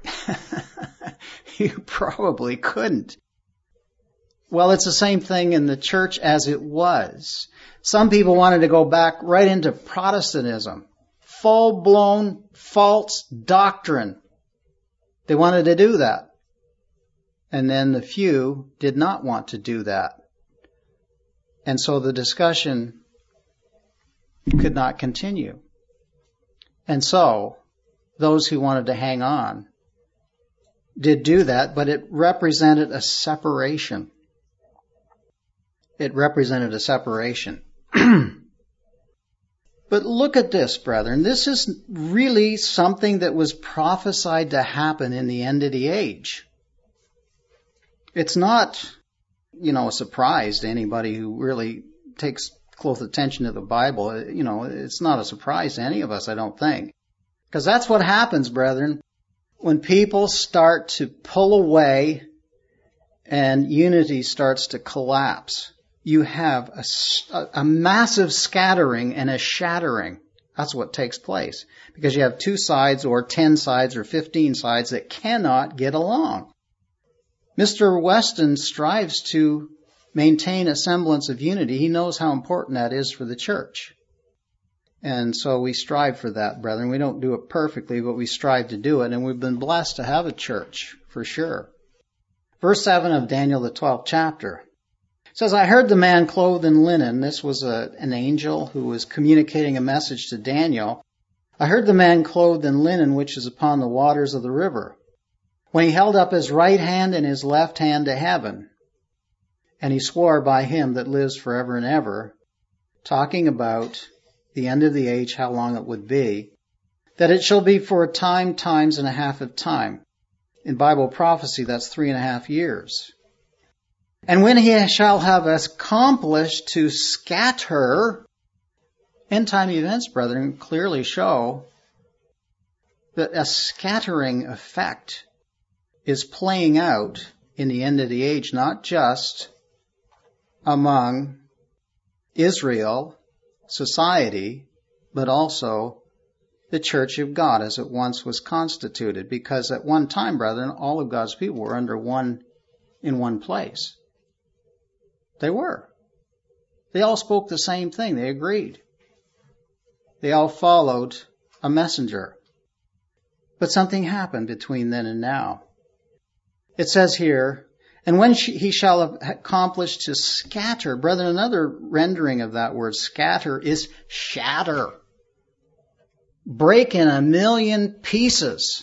[SPEAKER 1] You probably couldn't. Well, it's the same thing in the church as it was. Some people wanted to go back right into Protestantism. Full-blown false doctrine. They wanted to do that. And then the few did not want to do that. And so the discussion could not continue. And so those who wanted to hang on did do that, but it represented a separation. It represented a separation. But look at this, brethren. This is really something that was prophesied to happen in the end of the age. It's not, you know, a surprise to anybody who really takes close attention to the Bible. You know, it's not a surprise to any of us, I don't think. Because that's what happens, brethren, when people start to pull away and unity starts to collapse. You have a, a massive scattering and a shattering. That's what takes place. Because you have two sides or ten sides or fifteen sides that cannot get along. Mister Weston strives to maintain a semblance of unity. He knows how important that is for the church. And so we strive for that, brethren. We don't do it perfectly, but we strive to do it. And we've been blessed to have a church, for sure. Verse seven of Daniel, the twelfth chapter. It says, I heard the man clothed in linen. This was a, an angel who was communicating a message to Daniel. I heard the man clothed in linen, which is upon the waters of the river, when he held up his right hand and his left hand to heaven. And he swore by him that lives forever and ever, talking about the end of the age, how long it would be, that it shall be for a time, times, and a half of time. In Bible prophecy, that's three and a half years. And when he shall have accomplished to scatter, end-time events, brethren, clearly show that a scattering effect is playing out in the end of the age, not just among Israel, society, but also the church of God as it once was constituted. Because at one time, brethren, all of God's people were under one, in one place. They were. They all spoke the same thing. They agreed. They all followed a messenger. But something happened between then and now. It says here, and when he shall have accomplished to scatter, brethren, another rendering of that word scatter is shatter. Break in a million pieces.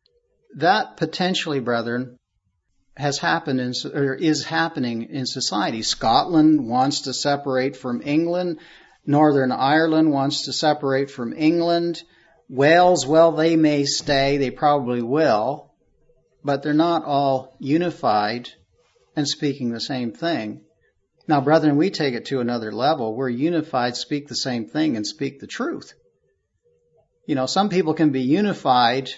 [SPEAKER 1] That potentially, brethren, has happened in, or is happening in society. Scotland wants to separate from England. Northern Ireland wants to separate from England. Wales, well, they may stay. They probably will. But they're not all unified and speaking the same thing. Now, brethren, we take it to another level. We're unified, speak the same thing, and speak the truth. You know, some people can be unified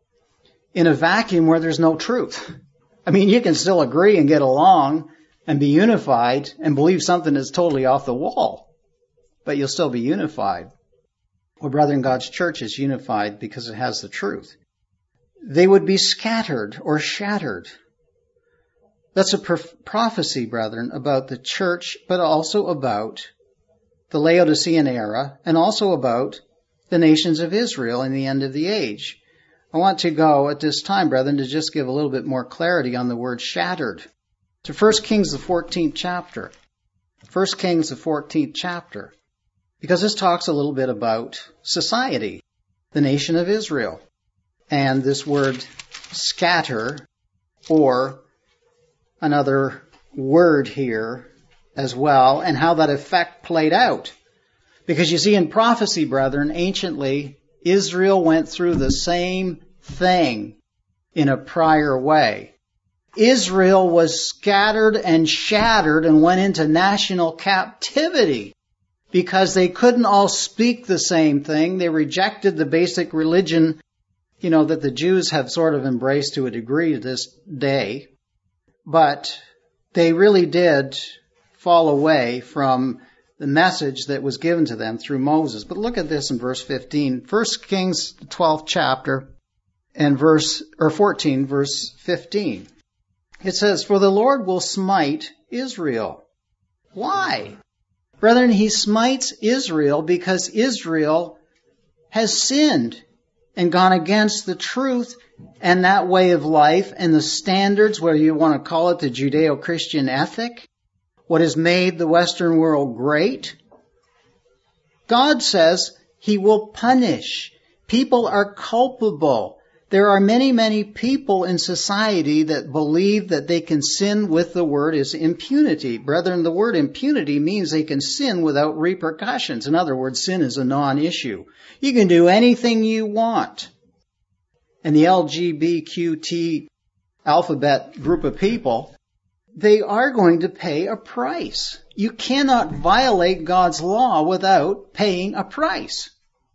[SPEAKER 1] in a vacuum where there's no truth. I mean, you can still agree and get along and be unified and believe something is totally off the wall, but you'll still be unified. Well, brethren, God's church is unified because it has the truth. They would be scattered or shattered. That's a prophecy, brethren, about the church, but also about the Laodicean era and also about the nations of Israel in the end of the age. I want to go at this time, brethren, to just give a little bit more clarity on the word shattered. To First Kings, the fourteenth chapter. First Kings, the fourteenth chapter. Because this talks a little bit about society, the nation of Israel. And this word scatter, or another word here as well, and how that effect played out. Because you see, in prophecy, brethren, anciently, Israel went through the same thing in a prior way. Israel was scattered and shattered and went into national captivity because they couldn't all speak the same thing. They rejected the basic religion, you know, that the Jews have sort of embraced to a degree to this day. But they really did fall away from the message that was given to them through Moses. But look at this in verse fifteen. First Kings, twelfth chapter, and verse, or fourteen, verse fifteen. It says, for the Lord will smite Israel. Why? Brethren, he smites Israel because Israel has sinned and gone against the truth and that way of life and the standards, whether you want to call it the Judeo-Christian ethic, what has made the Western world great? God says He will punish. People are culpable. There are many, many people in society that believe that they can sin with the word is impunity. Brethren, the word impunity means they can sin without repercussions. In other words, sin is a non-issue. You can do anything you want. And the L G B T Q alphabet group of people, they are going to pay a price. You cannot violate God's law without paying a price.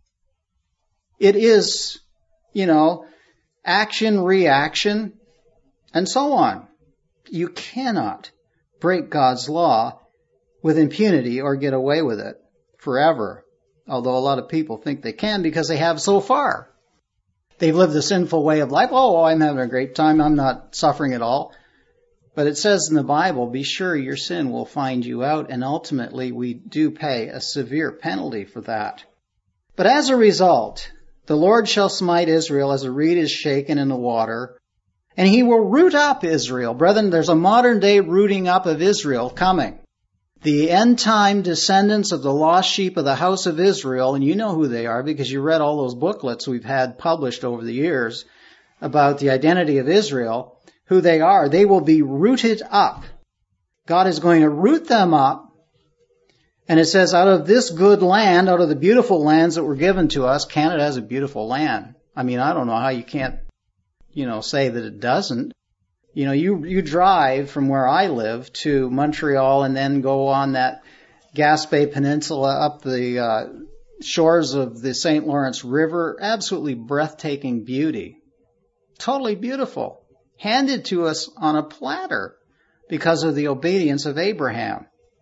[SPEAKER 1] It is, you know, action, reaction, and so on. You cannot break God's law with impunity or get away with it forever. Although a lot of people think they can because they have so far. They've lived a sinful way of life. Oh, I'm having a great time. I'm not suffering at all. But it says in the Bible, be sure your sin will find you out, and ultimately we do pay a severe penalty for that. But as a result, the Lord shall smite Israel as a reed is shaken in the water, and He will root up Israel. Brethren, there's a modern day rooting up of Israel coming. The end-time descendants of the lost sheep of the house of Israel, and you know who they are because you read all those booklets we've had published over the years about the identity of Israel, who they are. They will be rooted up. God is going to root them up. And it says, out of this good land, out of the beautiful lands that were given to us, Canada has a beautiful land. I mean, I don't know how you can't, you know, say that it doesn't. You know, you, you drive from where I live to Montreal and then go on that Gaspé Peninsula up the uh, shores of the Saint Lawrence River. Absolutely breathtaking beauty. Totally beautiful. Handed to us on a platter because of the obedience of Abraham.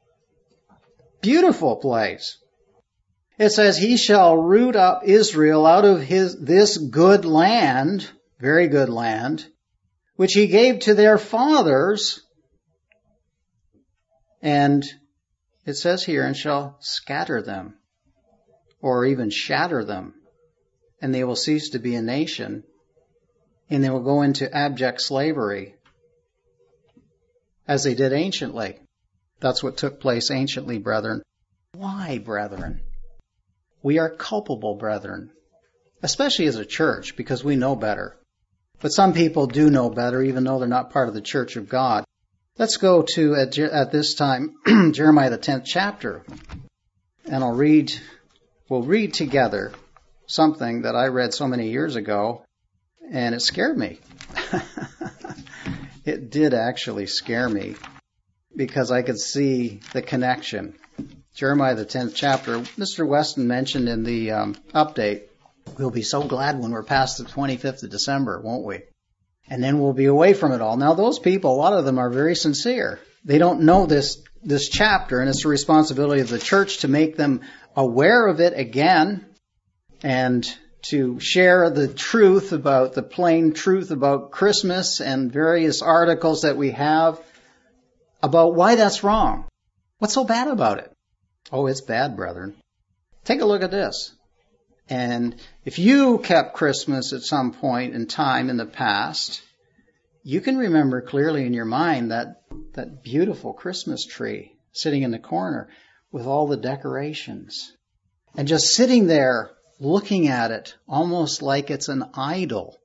[SPEAKER 1] Beautiful place. It says, He shall root up Israel out of his this good land, very good land, which He gave to their fathers. And it says here, and shall scatter them, or even shatter them, and they will cease to be a nation, and they will go into abject slavery, as they did anciently. That's what took place anciently, brethren. Why, brethren? We are culpable, brethren, especially as a church, because we know better. But some people do know better, even though they're not part of the church of God. Let's go to, at, at this time, Jeremiah the tenth chapter. And I'll read, we'll read together something that I read so many years ago, and it scared me. It did actually scare me, because I could see the connection. Jeremiah the tenth chapter, Mister Weston mentioned in the um, update, we'll be so glad when we're past the twenty-fifth of December, won't we? And then we'll be away from it all. Now those people, a lot of them are very sincere. They don't know this, this chapter, and it's the responsibility of the church to make them aware of it again, and to share the truth about, the plain truth about Christmas and various articles that we have about why that's wrong. What's so bad about it? Oh, it's bad, brethren. Take a look at this. And if you kept Christmas at some point in time in the past, you can remember clearly in your mind that, that beautiful Christmas tree sitting in the corner with all the decorations. And just sitting there looking at it almost like it's an idol.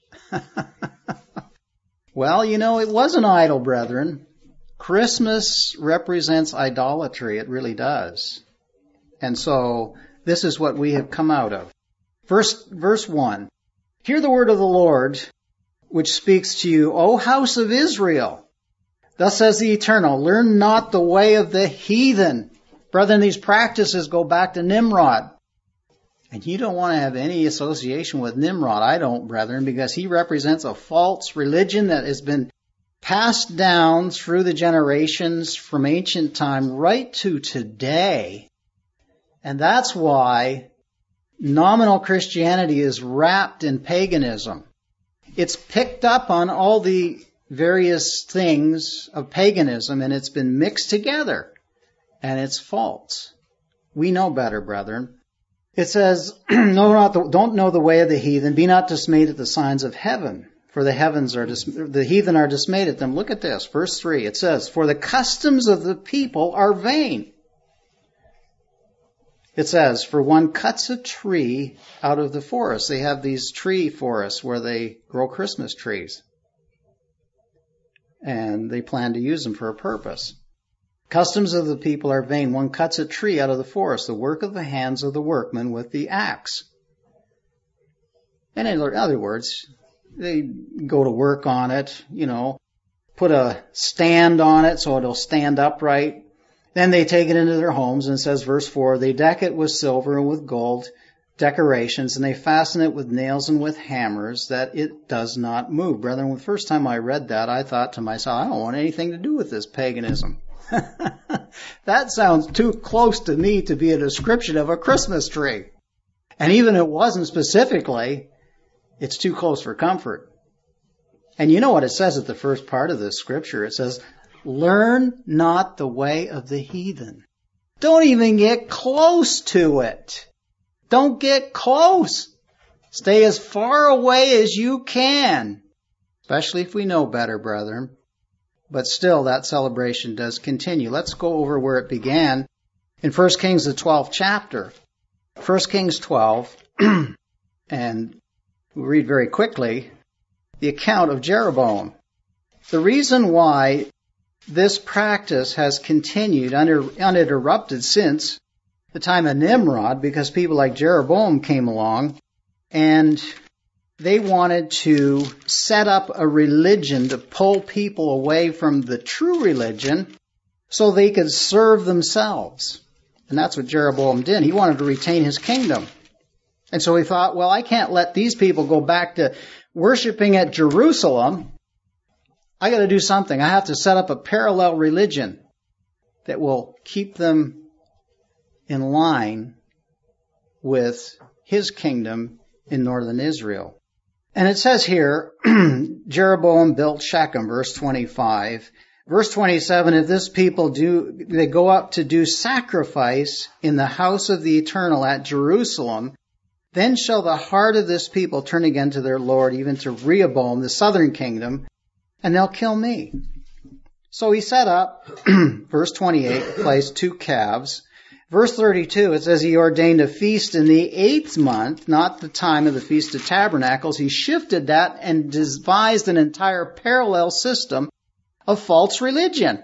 [SPEAKER 1] Well, you know, it was an idol, brethren. Christmas represents idolatry. It really does. And so this is what we have come out of. Verse, verse one. Hear the word of the Lord, which speaks to you, O house of Israel. Thus says the Eternal, learn not the way of the heathen. Brethren, these practices go back to Nimrod. And you don't want to have any association with Nimrod. I don't, brethren, because he represents a false religion that has been passed down through the generations from ancient time right to today. And that's why nominal Christianity is wrapped in paganism. It's picked up on all the various things of paganism, and it's been mixed together. And it's false. We know better, brethren. It says, "No, not the, don't know the way of the heathen. Be not dismayed at the signs of heaven. For For the heavens are, dis- the heathen are dismayed at them. Look at this, verse three. It says, for the customs of the people are vain. It says, for one cuts a tree out of the forest. They have these tree forests where they grow Christmas trees. And they plan to use them for a purpose. Customs of the people are vain. One cuts a tree out of the forest, the work of the hands of the workman with the axe. And in other words, they go to work on it, you know, put a stand on it so it'll stand upright. Then they take it into their homes, and it says, verse four, they deck it with silver and with gold decorations, and they fasten it with nails and with hammers, that it does not move. Brethren, the first time I read that, I thought to myself, I don't want anything to do with this paganism. That sounds too close to me to be a description of a Christmas tree. And even if it wasn't specifically, it's too close for comfort. And you know what it says at the first part of this scripture? It says, learn not the way of the heathen. Don't even get close to it. Don't get close. Stay as far away as you can. Especially if we know better, brethren. But still, that celebration does continue. Let's go over where it began in First Kings, the twelfth chapter. First Kings twelve, and we'll read very quickly the account of Jeroboam. The reason why this practice has continued uninterrupted since the time of Nimrod, because people like Jeroboam came along and they wanted to set up a religion to pull people away from the true religion so they could serve themselves. And that's what Jeroboam did. He wanted to retain his kingdom. And so he thought, well, I can't let these people go back to worshiping at Jerusalem. I got to do something. I have to set up a parallel religion that will keep them in line with his kingdom in northern Israel. And it says here, Jeroboam built Shechem, verse twenty-five. Verse twenty-seven, if this people do, they go up to do sacrifice in the house of the Eternal at Jerusalem, then shall the heart of this people turn again to their Lord, even to Rehoboam, the southern kingdom, and they'll kill me. So he set up, verse twenty-eight, placed two calves. Verse thirty-two, it says he ordained a feast in the eighth month, not the time of the Feast of Tabernacles. He shifted that and devised an entire parallel system of false religion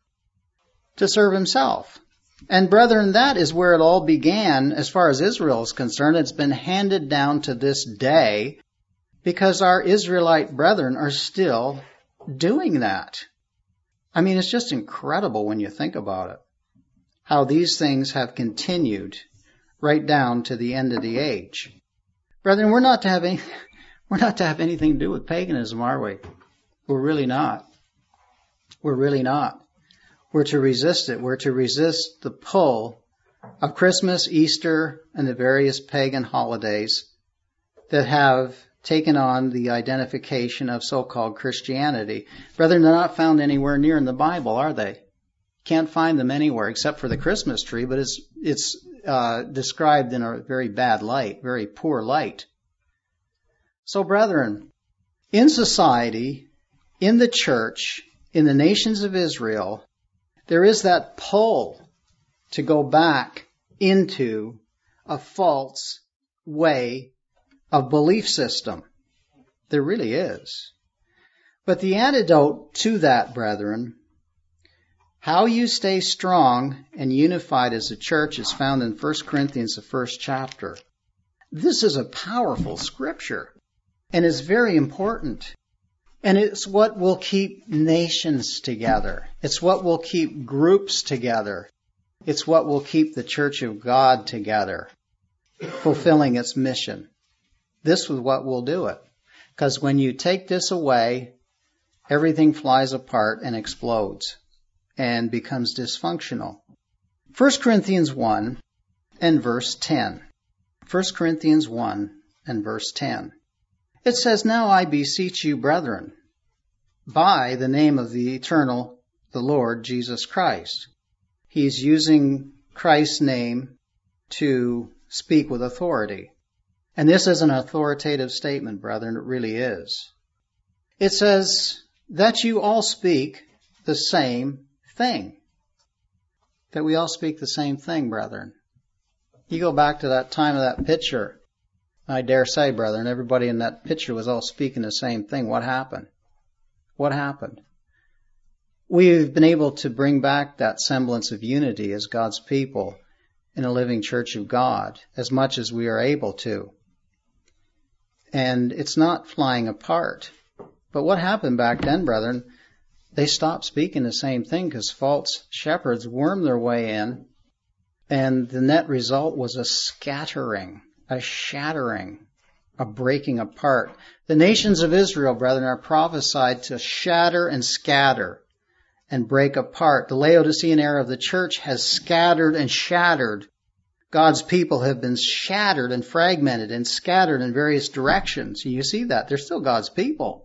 [SPEAKER 1] to serve himself. And brethren, that is where it all began as far as Israel is concerned. It's been handed down to this day because our Israelite brethren are still doing that. I mean, it's just incredible when you think about it, how these things have continued right down to the end of the age. Brethren, we're not to have any, we're not to have anything to do with paganism, are we? We're really not. We're really not. We're to resist it. We're to resist the pull of Christmas, Easter, and the various pagan holidays that have taken on the identification of so-called Christianity. Brethren, they're not found anywhere near in the Bible, are they? Can't find them anywhere except for the Christmas tree, but it's it's uh, described in a very bad light, very poor light. So, brethren, in society, in the church, in the nations of Israel, there is that pull to go back into a false way of belief system. There really is. But the antidote to that, brethren, how you stay strong and unified as a church is found in First Corinthians, the first chapter. This is a powerful scripture, and it's very important. And it's what will keep nations together. It's what will keep groups together. It's what will keep the Church of God together, fulfilling its mission. This is what will do it. Because when you take this away, everything flies apart and explodes and becomes dysfunctional. First Corinthians one and verse ten. First Corinthians one and verse ten. It says, now I beseech you, brethren, by the name of the eternal, the Lord Jesus Christ. He's using Christ's name to speak with authority. And this is an authoritative statement, brethren. It really is. It says that you all speak the same thing. That we all speak the same thing, brethren. You go back to that time of that picture. I dare say, brethren, everybody in that picture was all speaking the same thing. What happened? What happened? We've been able to bring back that semblance of unity as God's people in a living church of God as much as we are able to. And it's not flying apart. But what happened back then, brethren? They stopped speaking the same thing because false shepherds wormed their way in, and the net result was a scattering, a shattering, a breaking apart. The nations of Israel, brethren, are prophesied to shatter and scatter and break apart. The Laodicean era of the church has scattered and shattered. God's people have been shattered and fragmented and scattered in various directions. You see that. They're still God's people.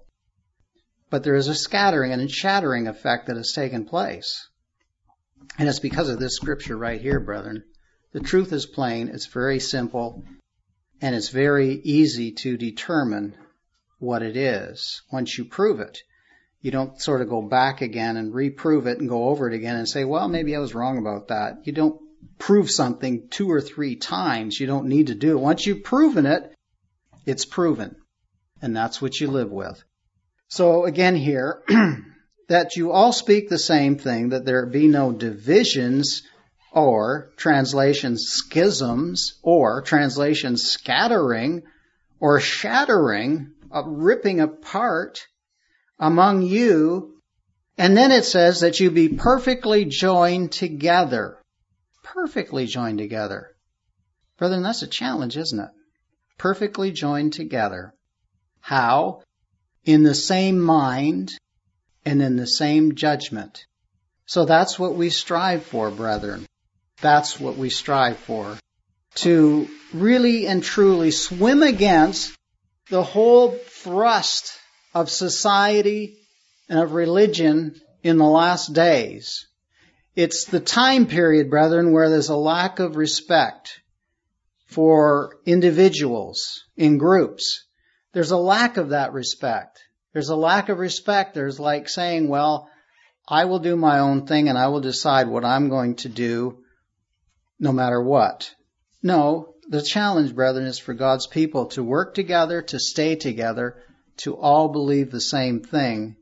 [SPEAKER 1] But there is a scattering and a shattering effect that has taken place. And it's because of this scripture right here, brethren. The truth is plain, it's very simple, and it's very easy to determine what it is once you prove it. You don't sort of go back again and reprove it and go over it again and say, well, maybe I was wrong about that. You don't prove something two or three times. You don't need to do it. Once you've proven it, it's proven. And that's what you live with. So again here, that you all speak the same thing, that there be no divisions or translation schisms or translation scattering or shattering, uh, ripping apart among you. And then it says that you be perfectly joined together. Perfectly joined together. Brethren, that's a challenge, isn't it? Perfectly joined together. How? In the same mind and in the same judgment. So that's what we strive for, brethren. That's what we strive for. To really and truly swim against the whole thrust of society and of religion in the last days. It's the time period, brethren, where there's a lack of respect for individuals in groups. There's a lack of that respect. There's a lack of respect. There's like saying, well, I will do my own thing and I will decide what I'm going to do no matter what. No, the challenge, brethren, is for God's people to work together, to stay together, to all believe the same thing,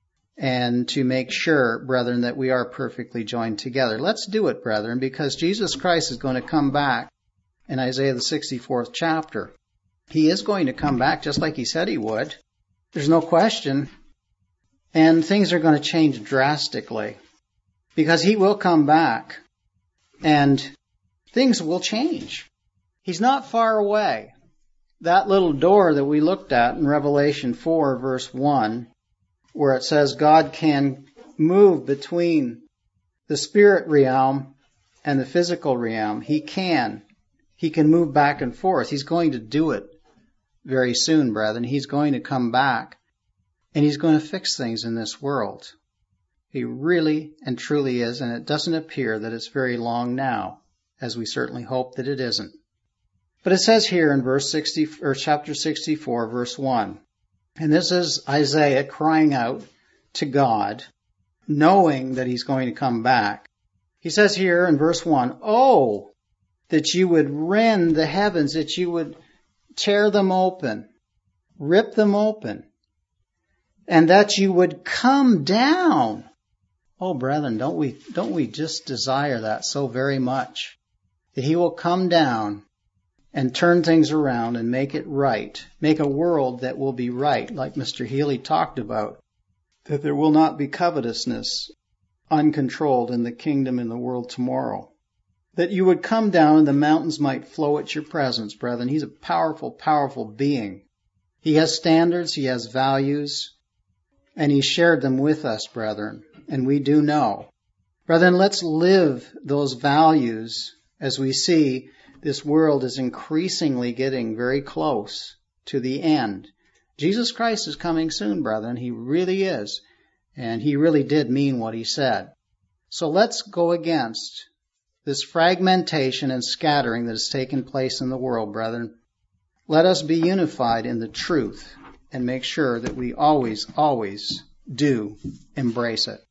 [SPEAKER 1] and to make sure, brethren, that we are perfectly joined together. Let's do it, brethren, because Jesus Christ is going to come back in Isaiah the sixty-fourth chapter. He is going to come back just like he said he would. There's no question. And things are going to change drastically because he will come back and things will change. He's not far away. That little door that we looked at in Revelation four, verse one, where it says God can move between the spirit realm and the physical realm. He can. He can move back and forth. He's going to do it very soon, brethren. He's going to come back and he's going to fix things in this world. He really and truly is, and it doesn't appear that it's very long now, as we certainly hope that it isn't. But it says here in verse sixty or chapter sixty-four, verse one, and this is Isaiah crying out to God, knowing that he's going to come back. He says here in verse one, "Oh, that you would rend the heavens, that you would tear them open, rip them open, and that you would come down." Oh, brethren, don't we, don't we just desire that so very much? That he will come down and turn things around and make it right. Make a world that will be right, like Mister Healy talked about. That there will not be covetousness uncontrolled in the kingdom in the world tomorrow. That you would come down and the mountains might flow at your presence, brethren. He's a powerful, powerful being. He has standards, he has values, and he shared them with us, brethren. And we do know. Brethren, let's live those values as we see this world is increasingly getting very close to the end. Jesus Christ is coming soon, brethren. He really is. And he really did mean what he said. So let's go against this fragmentation and scattering that has taken place in the world, brethren. Let us be unified in the truth and make sure that we always, always do embrace it.